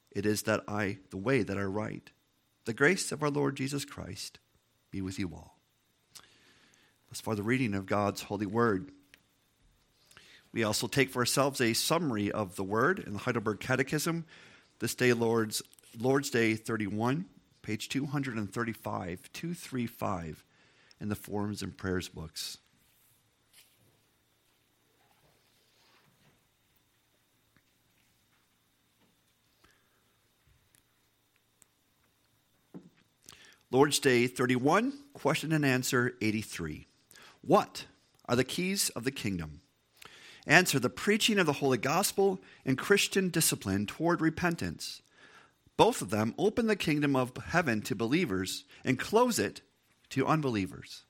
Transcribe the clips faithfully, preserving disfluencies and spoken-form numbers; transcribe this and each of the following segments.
it is that I, the way that I write. The grace of our Lord Jesus Christ be with you all. Thus far the reading of God's holy word. We also take for ourselves a summary of the word in the Heidelberg Catechism. This day, Lord's, Lord's Day thirty-one, page two thirty-five, two thirty-five in the Forms and Prayers books. Lord's Day thirty-one, question and answer eighty-three. What are the keys of the kingdom? Answer: the preaching of the Holy Gospel and Christian discipline toward repentance. Both of them open the kingdom of heaven to believers and close it to unbelievers.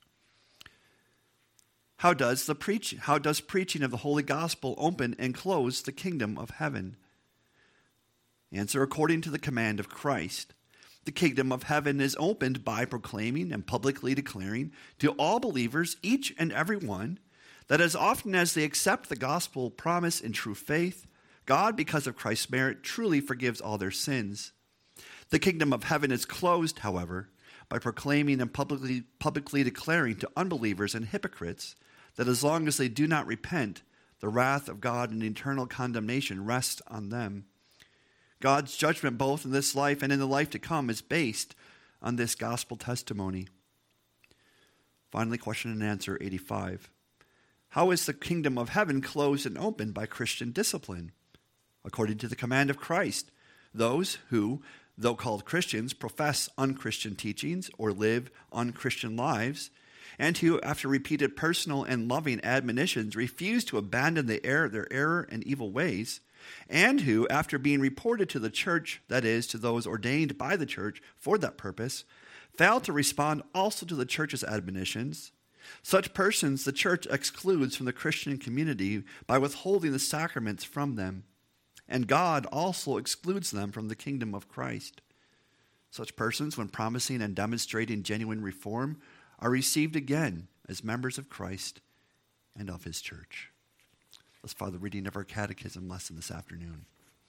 How does the preach, how does preaching of the Holy Gospel open and close the kingdom of heaven? Answer: according to the command of Christ. The kingdom of heaven is opened by proclaiming and publicly declaring to all believers, each and every one, that as often as they accept the gospel promise in true faith, God, because of Christ's merit, truly forgives all their sins. The kingdom of heaven is closed, however, by proclaiming and publicly, publicly declaring to unbelievers and hypocrites that as long as they do not repent, the wrath of God and eternal condemnation rests on them. God's judgment, both in this life and in the life to come, is based on this gospel testimony. Finally, question and answer eighty-five. How is the kingdom of heaven closed and opened by Christian discipline? According to the command of Christ, those who, though called Christians, profess unchristian teachings or live unchristian lives, and who, after repeated personal and loving admonitions, refuse to abandon the error, their error and evil ways, and who, after being reported to the church, that is, to those ordained by the church for that purpose, fail to respond also to the church's admonitions, such persons the church excludes from the Christian community by withholding the sacraments from them, and God also excludes them from the kingdom of Christ. Such persons, when promising and demonstrating genuine reform, are received again as members of Christ and of his church. Let's follow the reading of our catechism lesson this afternoon.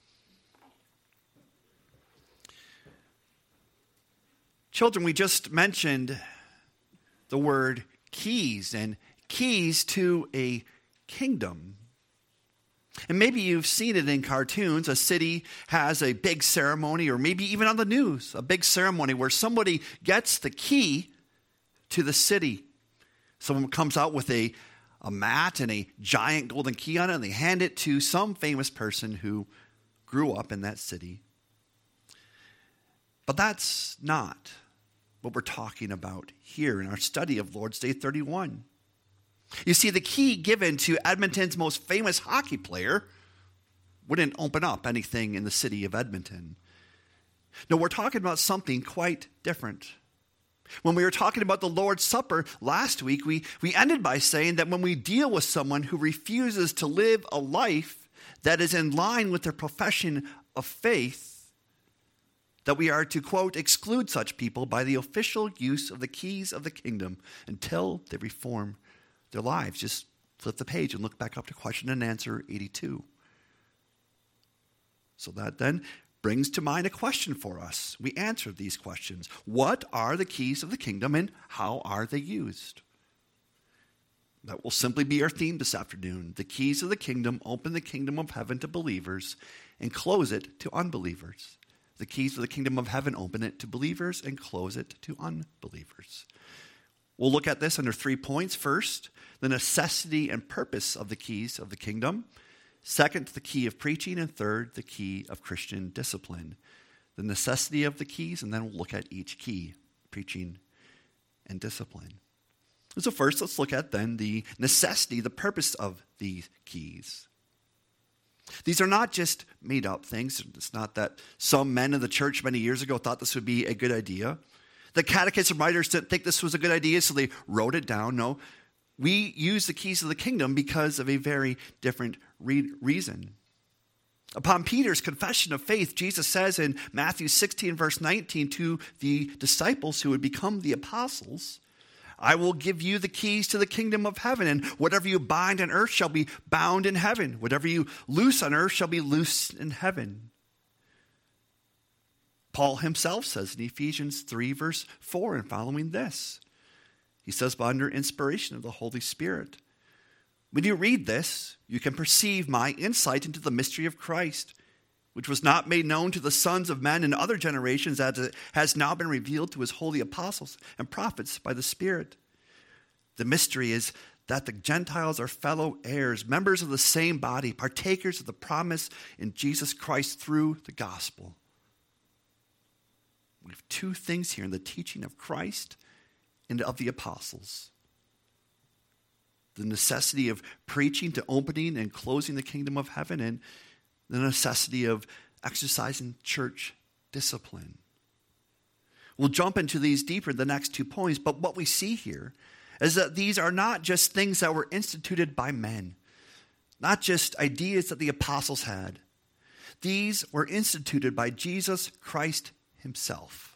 Children, we just mentioned the word keys and keys to a kingdom. And maybe you've seen it in cartoons. A city has a big ceremony, or maybe even on the news, a big ceremony where somebody gets the key to the city. Someone comes out with a a mat and a giant golden key on it, and they hand it to some famous person who grew up in that city. But that's not what we're talking about here in our study of Lord's Day thirty-one. You see, the key given to Edmonton's most famous hockey player wouldn't open up anything in the city of Edmonton. No, we're talking about something quite different. When we were talking about the Lord's Supper last week, we, we ended by saying that when we deal with someone who refuses to live a life that is in line with their profession of faith, that we are to, quote, exclude such people by the official use of the keys of the kingdom until they reform their lives. Just flip the page and look back up to question and answer eighty-two. So that then brings to mind a question for us. We answered these questions. What are the keys of the kingdom and how are they used? That will simply be our theme this afternoon. The keys of the kingdom open the kingdom of heaven to believers and close it to unbelievers. The keys of the kingdom of heaven open it to believers and close it to unbelievers. We'll look at this under three points. First, the necessity and purpose of the keys of the kingdom. Second, the key of preaching. And third, the key of Christian discipline. The necessity of the keys, and then we'll look at each key, preaching and discipline. So first, let's look at then the necessity, the purpose of these keys. These are not just made up things. It's not that some men in the church many years ago thought this would be a good idea. The catechism writers didn't think this was a good idea, so they wrote it down. No, we use the keys of the kingdom because of a very different re- reason. Upon Peter's confession of faith, Jesus says in Matthew sixteen, verse nineteen, to the disciples who would become the apostles, I will give you the keys to the kingdom of heaven, and whatever you bind on earth shall be bound in heaven. Whatever you loose on earth shall be loosed in heaven. Paul himself says in Ephesians three, verse four, and following this, he says, but under inspiration of the Holy Spirit. When you read this, you can perceive my insight into the mystery of Christ, which was not made known to the sons of men in other generations, as it has now been revealed to his holy apostles and prophets by the Spirit. The mystery is that the Gentiles are fellow heirs, members of the same body, partakers of the promise in Jesus Christ through the gospel. We have two things here in the teaching of Christ and of the apostles. The necessity of preaching to opening and closing the kingdom of heaven, and the necessity of exercising church discipline. We'll jump into these deeper in the next two points, but what we see here is that these are not just things that were instituted by men, not just ideas that the apostles had. These were instituted by Jesus Christ himself.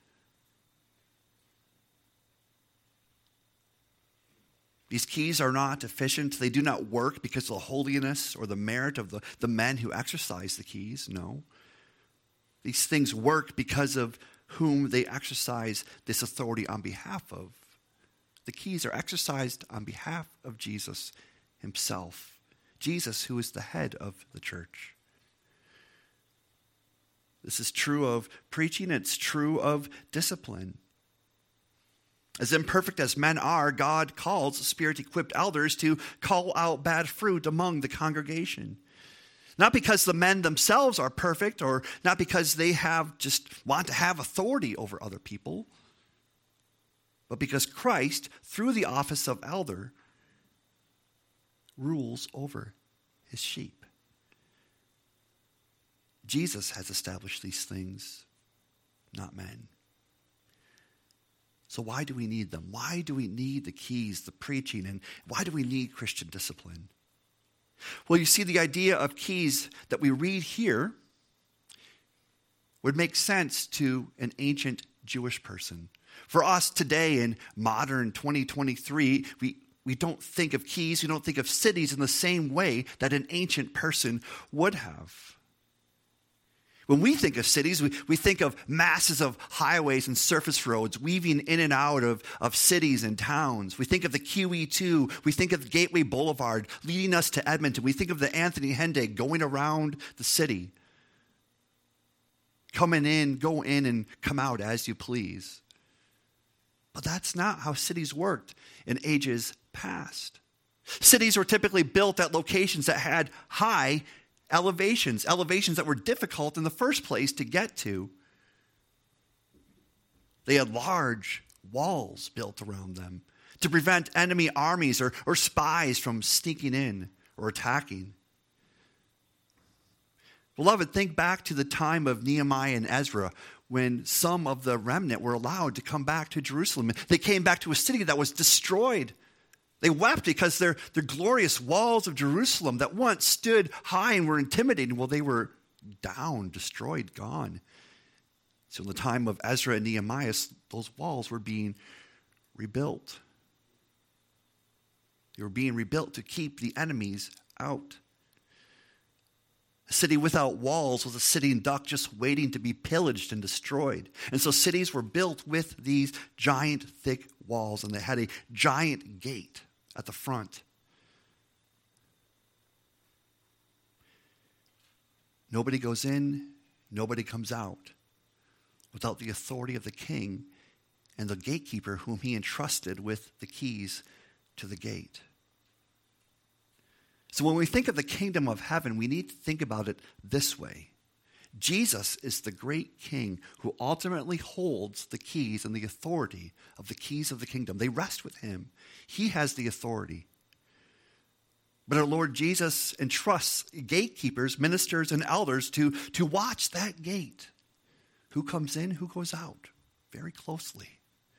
These keys are not efficient. They do not work because of the holiness or the merit of the, the men who exercise the keys. No. These things work because of whom they exercise this authority on behalf of. The keys are exercised on behalf of Jesus himself. Jesus, who is the head of the church. This is true of preaching. It's true of discipline. As imperfect as men are, God calls Spirit-equipped elders to call out bad fruit among the congregation. Not because the men themselves are perfect, or not because they have just want to have authority over other people, but because Christ, through the office of elder, rules over his sheep. Jesus has established these things, not men. So why do we need them? Why do we need the keys, the preaching, and why do we need Christian discipline? Well, you see, the idea of keys that we read here would make sense to an ancient Jewish person. For us today in modern twenty twenty-three, we, we don't think of keys, we don't think of cities in the same way that an ancient person would have. When we think of cities, we, we think of masses of highways and surface roads weaving in and out of, of cities and towns. We think of the Q E two. We think of the Gateway Boulevard leading us to Edmonton. We think of the Anthony Henday going around the city. Coming in, go in, and come out as you please. But that's not how cities worked in ages past. Cities were typically built at locations that had high elevations, elevations that were difficult in the first place to get to. They had large walls built around them to prevent enemy armies or, or spies from sneaking in or attacking. Beloved, think back to the time of Nehemiah and Ezra, when some of the remnant were allowed to come back to Jerusalem. They came back to a city that was destroyed. They wept because their, their glorious walls of Jerusalem that once stood high and were intimidating, well, they were down, destroyed, gone. So in the time of Ezra and Nehemiah, those walls were being rebuilt. They were being rebuilt to keep the enemies out. A city without walls was a sitting duck just waiting to be pillaged and destroyed. And so cities were built with these giant, thick walls, and they had a giant gate at the front. Nobody goes in, nobody comes out without the authority of the king and the gatekeeper whom he entrusted with the keys to the gate. So when we think of the kingdom of heaven, we need to think about it this way. Jesus is the great king who ultimately holds the keys and the authority of the keys of the kingdom. They rest with him. He has the authority. But our Lord Jesus entrusts gatekeepers, ministers, and elders to, to watch that gate. Who comes in, who goes out, very closely.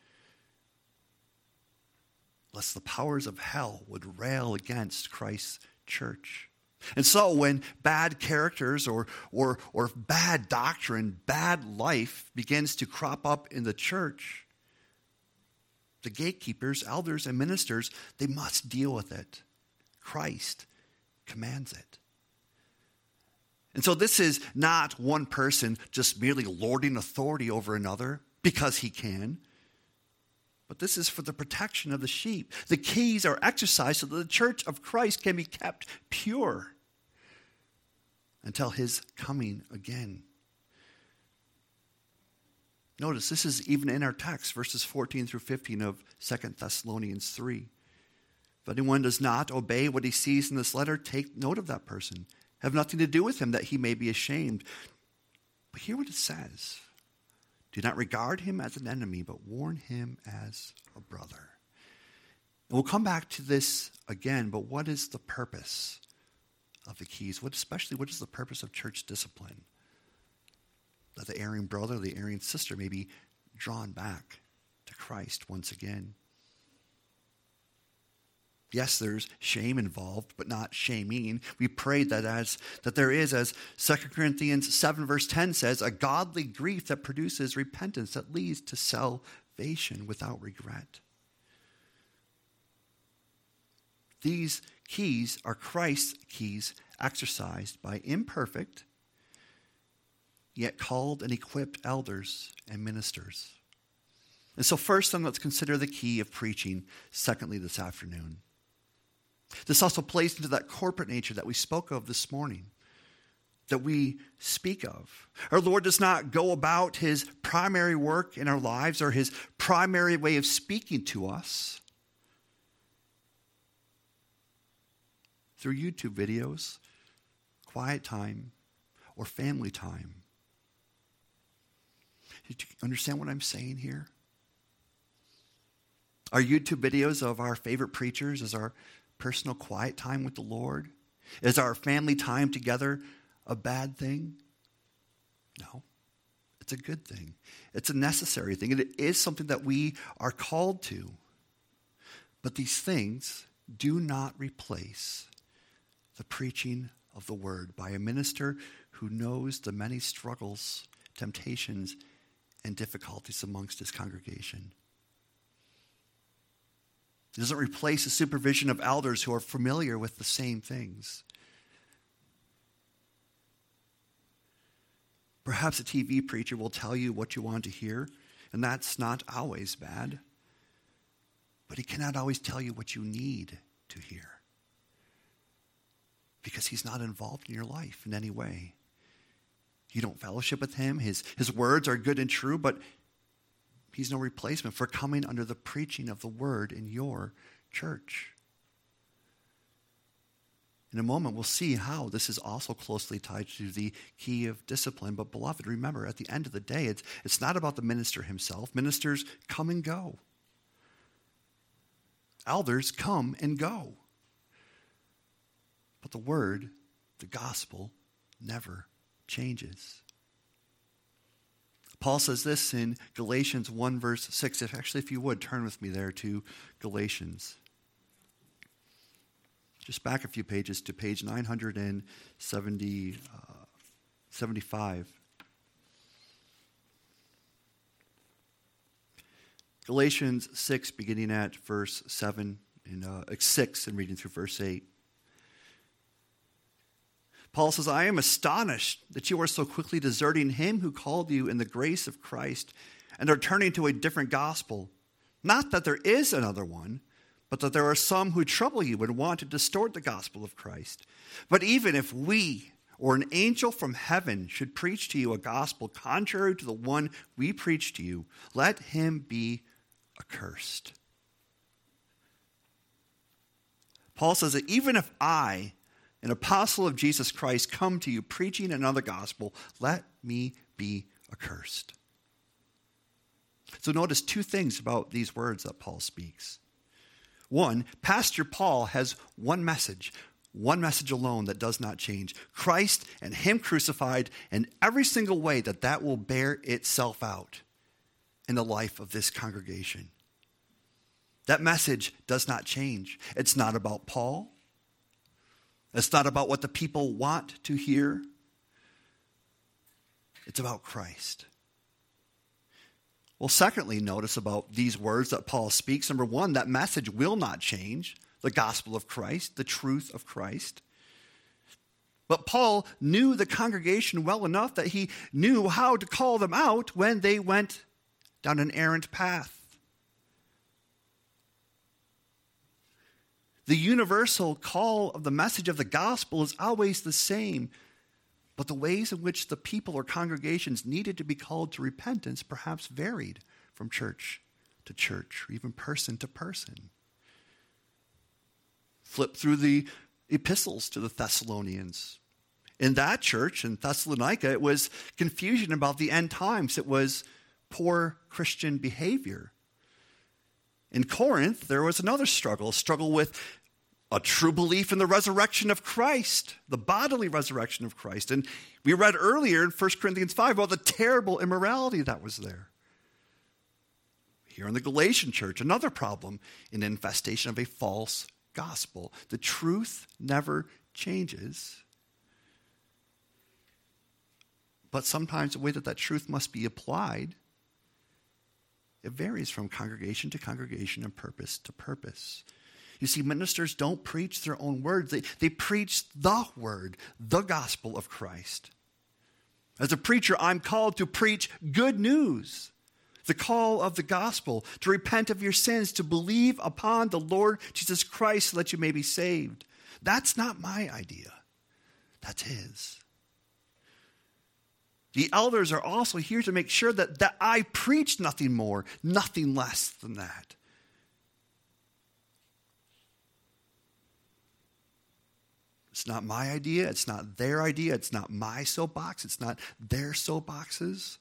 Lest the powers of hell would rail against Christ's church. And so when bad characters or, or, or bad doctrine, bad life begins to crop up in the church, the gatekeepers, elders, and ministers, they must deal with it. Christ commands it. And so this is not one person just merely lording authority over another because he can. But this is for the protection of the sheep. The keys are exercised so that the church of Christ can be kept pure until his coming again. Notice this is even in our text, verses fourteen through fifteen of Second Thessalonians three. If anyone does not obey what he sees in this letter, take note of that person. Have nothing to do with him that he may be ashamed. But hear what it says. Do not regard him as an enemy, but warn him as a brother. And we'll come back to this again, but what is the purpose of the keys? What, especially, what is the purpose of church discipline? That the erring brother, the erring sister may be drawn back to Christ once again. Yes, there's shame involved, but not shaming. We prayed that as that there is, as Second Corinthians seven verse ten says, a godly grief that produces repentance that leads to salvation without regret. These keys are Christ's keys exercised by imperfect, yet called and equipped elders and ministers. And so first then, let's consider the key of preaching, secondly, this afternoon. This also plays into that corporate nature that we spoke of this morning, that we speak of. Our Lord does not go about his primary work in our lives or his primary way of speaking to us through YouTube videos, quiet time, or family time. Do you understand what I'm saying here? Our YouTube videos of our favorite preachers is our personal quiet time with the Lord? Is our family time together a bad thing? No. It's a good thing. It's a necessary thing. It is something that we are called to. But these things do not replace the preaching of the word by a minister who knows the many struggles, temptations, and difficulties amongst his congregation. It doesn't replace the supervision of elders who are familiar with the same things. Perhaps a T V preacher will tell you what you want to hear, and that's not always bad. But he cannot always tell you what you need to hear, because he's not involved in your life in any way. You don't fellowship with him. His, his words are good and true, but he's no replacement for coming under the preaching of the word in your church. In a moment, we'll see how this is also closely tied to the key of discipline. But beloved, remember, at the end of the day, it's, it's not about the minister himself. Ministers come and go. Elders come and go. But the word, the gospel, never changes. Paul says this in Galatians one verse six. If actually, if you would, turn with me there to Galatians. Just back a few pages to page nine seventy, uh, seventy-five. Galatians six, beginning at verse seven, and uh, six, and reading through verse eight. Paul says, I am astonished that you are so quickly deserting him who called you in the grace of Christ and are turning to a different gospel. Not that there is another one, but that there are some who trouble you and want to distort the gospel of Christ. But even if we or an angel from heaven should preach to you a gospel contrary to the one we preach to you, let him be accursed. Paul says that even if I, an apostle of Jesus Christ, come to you preaching another gospel, let me be accursed. So notice two things about these words that Paul speaks. One, Pastor Paul has one message, one message alone that does not change. Christ and him crucified, and every single way that that will bear itself out in the life of this congregation. That message does not change. It's not about Paul. It's not about what the people want to hear. It's about Christ. Well, secondly, notice about these words that Paul speaks. Number one, that message will not change. The gospel of Christ, the truth of Christ. But Paul knew the congregation well enough that he knew how to call them out when they went down an errant path. The universal call of the message of the gospel is always the same, but the ways in which the people or congregations needed to be called to repentance perhaps varied from church to church, or even person to person. Flip through the epistles to the Thessalonians. In that church, in Thessalonica, it was confusion about the end times. It was poor Christian behavior. In Corinth, there was another struggle, a struggle with a true belief in the resurrection of Christ, the bodily resurrection of Christ. And we read earlier in First Corinthians five about the terrible immorality that was there. Here in the Galatian church, another problem, an infestation of a false gospel. The truth never changes. But sometimes the way that that truth must be applied, it varies from congregation to congregation and purpose to purpose. You see, ministers don't preach their own words. They, they preach the word, the gospel of Christ. As a preacher, I'm called to preach good news, the call of the gospel, to repent of your sins, to believe upon the Lord Jesus Christ so that you may be saved. That's not my idea. That's his. The elders are also here to make sure that, that I preach nothing more, nothing less than that. It's not my idea. It's not their idea. It's not my soapbox. It's not their soapboxes.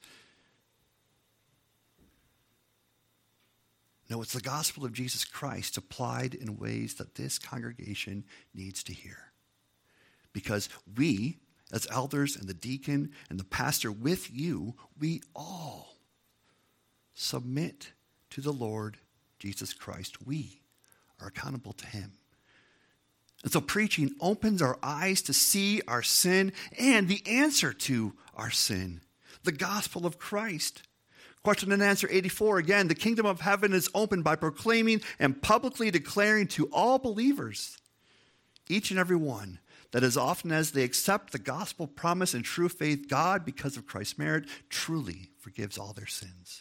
No, it's the gospel of Jesus Christ applied in ways that this congregation needs to hear. Because we, as elders and the deacon and the pastor with you, we all submit to the Lord Jesus Christ. We are accountable to him. And so preaching opens our eyes to see our sin and the answer to our sin, the gospel of Christ. Question and answer eighty-four, again, the kingdom of heaven is opened by proclaiming and publicly declaring to all believers, each and every one, that as often as they accept the gospel promise in true faith, God, because of Christ's merit, truly forgives all their sins.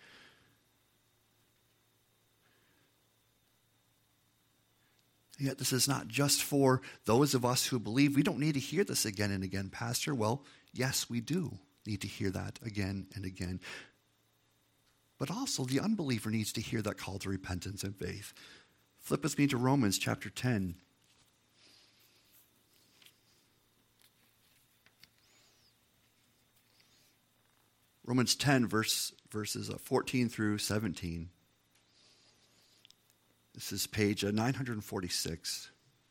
Yet this is not just for those of us who believe. We don't need to hear this again and again, Pastor. Well, yes, we do need to hear that again and again. But also the unbeliever needs to hear that call to repentance and faith. Flip with me to Romans chapter ten. Romans ten, verse, verses fourteen through seventeen. This is page nine forty-six.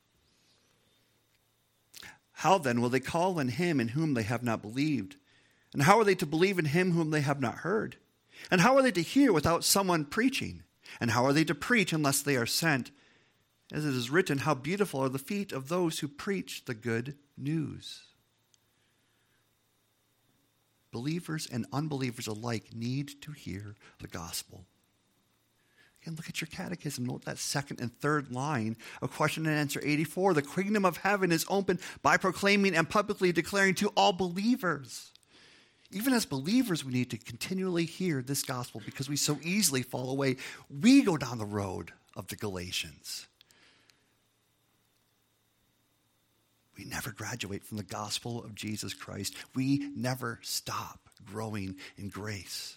How then will they call on him in whom they have not believed? And how are they to believe in him whom they have not heard? And how are they to hear without someone preaching? And how are they to preach unless they are sent? As it is written, how beautiful are the feet of those who preach the good news. Believers and unbelievers alike need to hear the gospel. Again, look at your catechism. Note that second and third line of question and answer eighty-four. The kingdom of heaven is opened by proclaiming and publicly declaring to all believers. Even as believers, we need to continually hear this gospel because we so easily fall away. We go down the road of the Galatians. We never graduate from the gospel of Jesus Christ. We never stop growing in grace.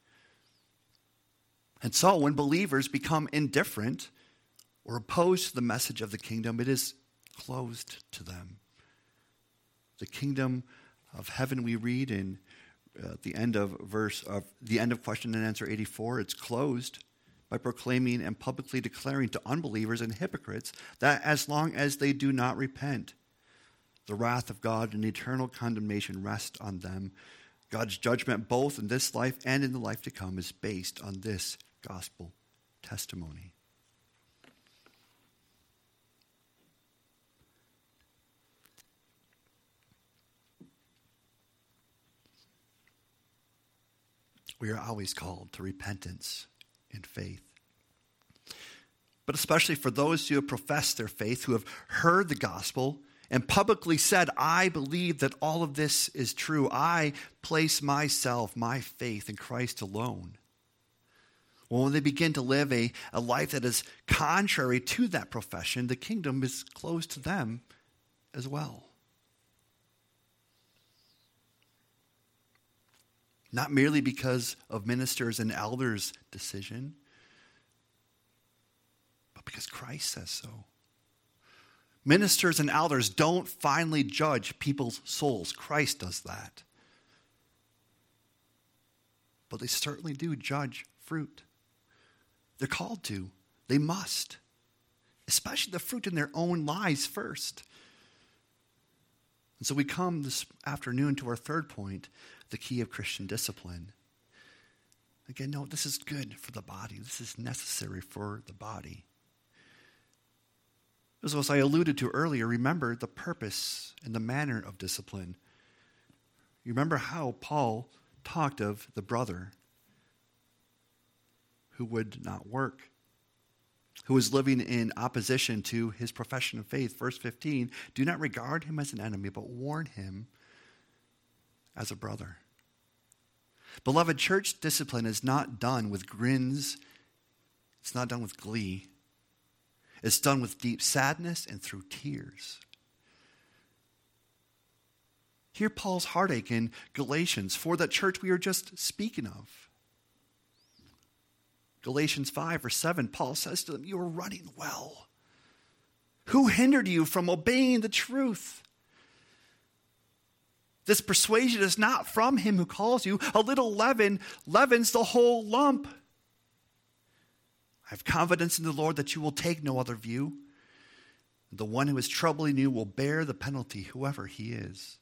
And so when believers become indifferent or opposed to the message of the kingdom, it is closed to them. The kingdom of heaven, we read in uh, the end of verse of the end of question and answer eighty-four, it's closed by proclaiming and publicly declaring to unbelievers and hypocrites that as long as they do not repent, the wrath of God and eternal condemnation rest on them. God's judgment, both in this life and in the life to come, is based on this gospel testimony. We are always called to repentance and faith. But especially for those who have professed their faith, who have heard the gospel and publicly said, I believe that all of this is true. I place myself, my faith in Christ alone. Well, when they begin to live a, a life that is contrary to that profession, the kingdom is closed to them as well. Not merely because of ministers and elders' decision, but because Christ says so. Ministers and elders don't finally judge people's souls. Christ does that. But they certainly do judge fruit. They're called to. They must. Especially the fruit in their own lives first. And so we come this afternoon to our third point, the key of Christian discipline. Again, no, this is good for the body. This is necessary for the body. As I alluded to earlier, remember the purpose and the manner of discipline. You remember how Paul talked of the brother who would not work, who was living in opposition to his profession of faith. Verse fifteen, do not regard him as an enemy, but warn him as a brother. Beloved, church discipline is not done with grins. It's not done with glee. It's done with deep sadness and through tears. Hear Paul's heartache in Galatians for that church we are just speaking of. Galatians five, verse seven, Paul says to them, you are running well. Who hindered you from obeying the truth? This persuasion is not from him who calls you. A little leaven leavens the whole lump. I have confidence in the Lord that you will take no other view. The one who is troubling you will bear the penalty, whoever he is.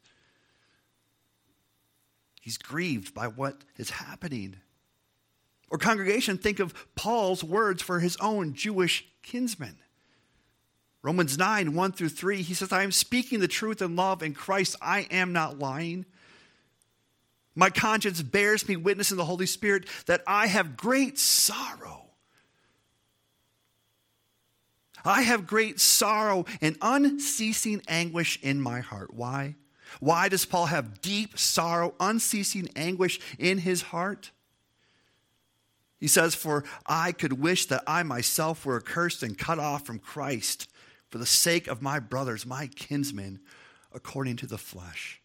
He's grieved by what is happening. Or congregation, think of Paul's words for his own Jewish kinsmen. Romans nine, one through three, he says, I am speaking the truth in love in Christ. I am not lying. My conscience bears me witness in the Holy Spirit that I have great sorrow. I have great sorrow and unceasing anguish in my heart. Why? Why does Paul have deep sorrow, unceasing anguish in his heart? He says, for I could wish that I myself were accursed and cut off from Christ for the sake of my brothers, my kinsmen, according to the flesh.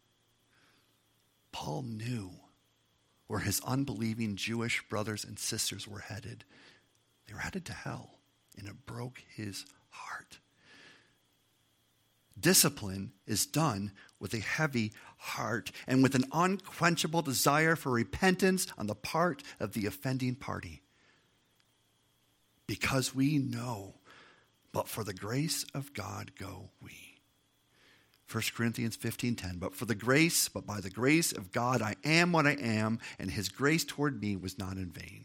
Paul knew where his unbelieving Jewish brothers and sisters were headed. They were headed to hell, and it broke his heart. Discipline is done with a heavy heart and with an unquenchable desire for repentance on the part of the offending party. Because we know, but for the grace of God go we. First Corinthians fifteen ten, but for the grace, but by the grace of God I am what I am, and his grace toward me was not in vain.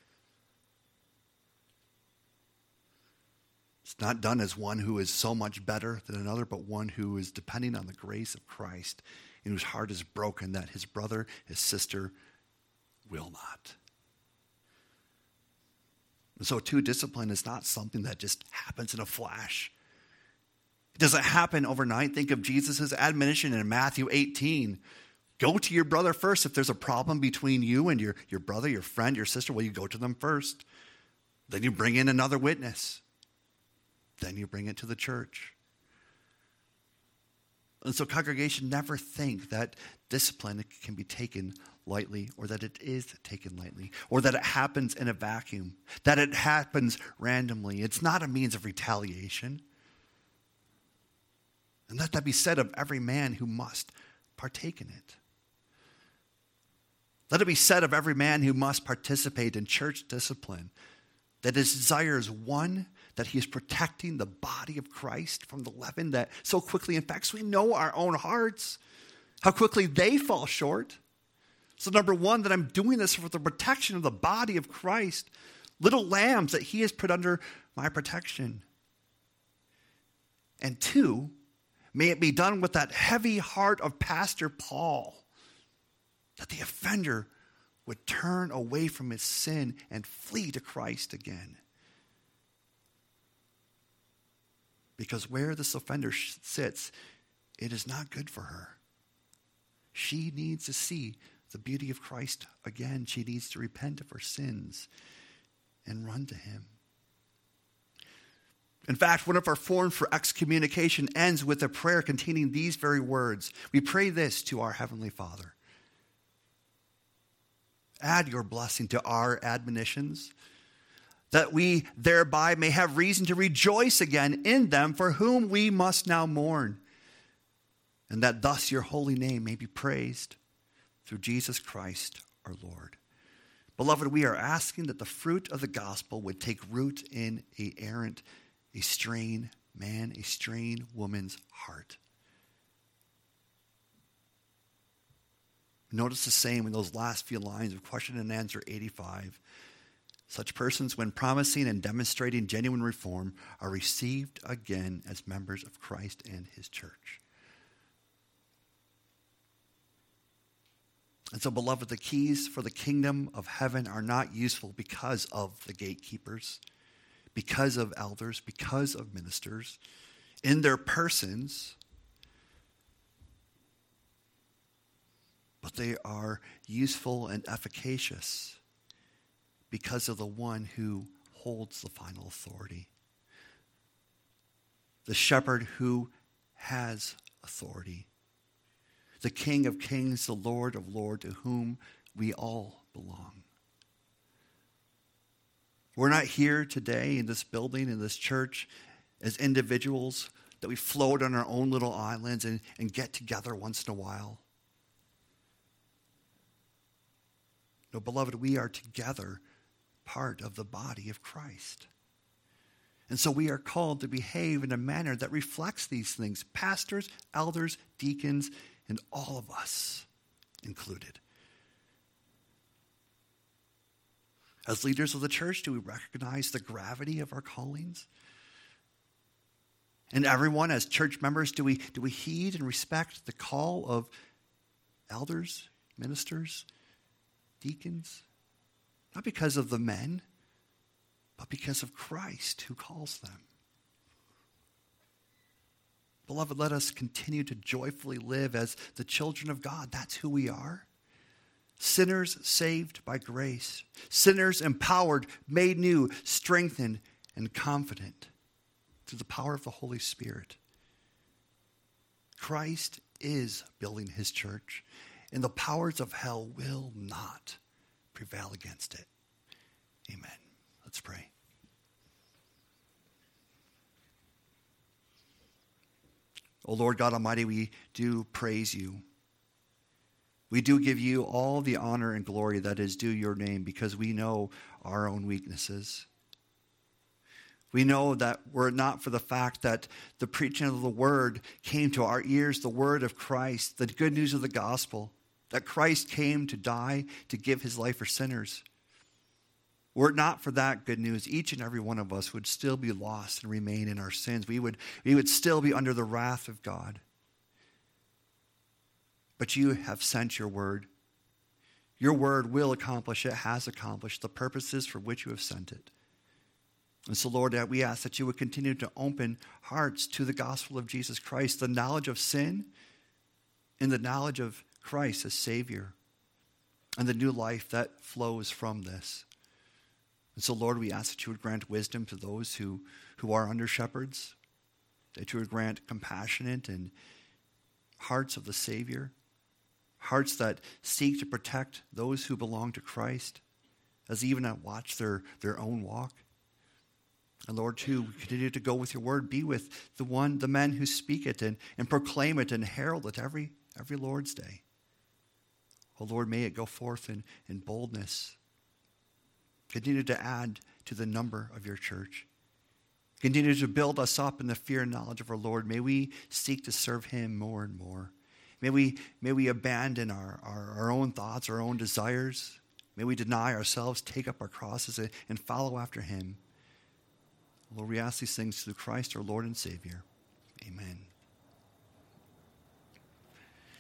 It's not done as one who is so much better than another, but one who is depending on the grace of Christ and whose heart is broken that his brother, his sister will not. And so too, discipline is not something that just happens in a flash. It doesn't happen overnight. Think of Jesus' admonition in Matthew eighteen. Go to your brother first. If there's a problem between you and your, your brother, your friend, your sister, well, you go to them first. Then you bring in another witness. Then you bring it to the church. And so congregation, never think that discipline can be taken lightly, or that it is taken lightly, or that it happens in a vacuum, that it happens randomly. It's not a means of retaliation. And let that be said of every man who must partake in it. Let it be said of every man who must participate in church discipline that his desire is one, that he is protecting the body of Christ from the leaven that so quickly infects. We know our own hearts, how quickly they fall short. So number one, that I'm doing this for the protection of the body of Christ, little lambs that he has put under my protection. And two, may it be done with that heavy heart of Pastor Paul, that the offender would turn away from his sin and flee to Christ again. Because where this offender sits, it is not good for her. She needs to see the beauty of Christ again. She needs to repent of her sins and run to him. In fact, one of our forms for excommunication ends with a prayer containing these very words. We pray this to our Heavenly Father. Add your blessing to our admonitions, that we thereby may have reason to rejoice again in them for whom we must now mourn, and that thus your holy name may be praised through Jesus Christ our Lord. Beloved, we are asking that the fruit of the gospel would take root in a errant, a straying man, a straying woman's heart. Notice the same in those last few lines of question and answer eighty-five. Such persons, when promising and demonstrating genuine reform, are received again as members of Christ and his church. And so, beloved, the keys for the kingdom of heaven are not useful because of the gatekeepers, because of elders, because of ministers, in their persons, but they are useful and efficacious because of the one who holds the final authority. The shepherd who has authority. The King of kings, the Lord of lords, to whom we all belong. We're not here today in this building, in this church, as individuals that we float on our own little islands and, and get together once in a while. No, beloved, we are together part of the body of Christ. And so we are called to behave in a manner that reflects these things. Pastors, elders, deacons, and all of us included. As leaders of the church, do we recognize the gravity of our callings? And everyone, as church members, do we, do we heed and respect the call of elders, ministers, deacons? Not because of the men, but because of Christ who calls them. Beloved, let us continue to joyfully live as the children of God. That's who we are. Sinners saved by grace. Sinners empowered, made new, strengthened, and confident through the power of the Holy Spirit. Christ is building his church, and the powers of hell will not prevail against it. Amen. Let's pray. O Lord God Almighty, we do praise you. We do give you all the honor and glory that is due your name because we know our own weaknesses. We know that were it not for the fact that the preaching of the word came to our ears, the word of Christ, the good news of the gospel, that Christ came to die, to give his life for sinners. Were it not for that good news, each and every one of us would still be lost and remain in our sins. We would, we would still be under the wrath of God. But you have sent your word. Your word will accomplish, it has accomplished the purposes for which you have sent it. And so, Lord, we ask that you would continue to open hearts to the gospel of Jesus Christ, the knowledge of sin and the knowledge of Christ as Savior, and the new life that flows from this. And so, Lord, we ask that you would grant wisdom to those who, who are under shepherds, that you would grant compassionate and hearts of the Savior, hearts that seek to protect those who belong to Christ, as even at watch their, their own walk. And Lord, too, continue to go with your word. Be with the one, the men who speak it and, and proclaim it and herald it every, every Lord's day. Oh, Lord, may it go forth in, in boldness. Continue to add to the number of your church. Continue to build us up in the fear and knowledge of our Lord. May we seek to serve him more and more. May we, may we abandon our, our, our own thoughts, our own desires. May we deny ourselves, take up our crosses, and, and follow after him. Lord, we ask these things through Christ, our Lord and Savior. Amen.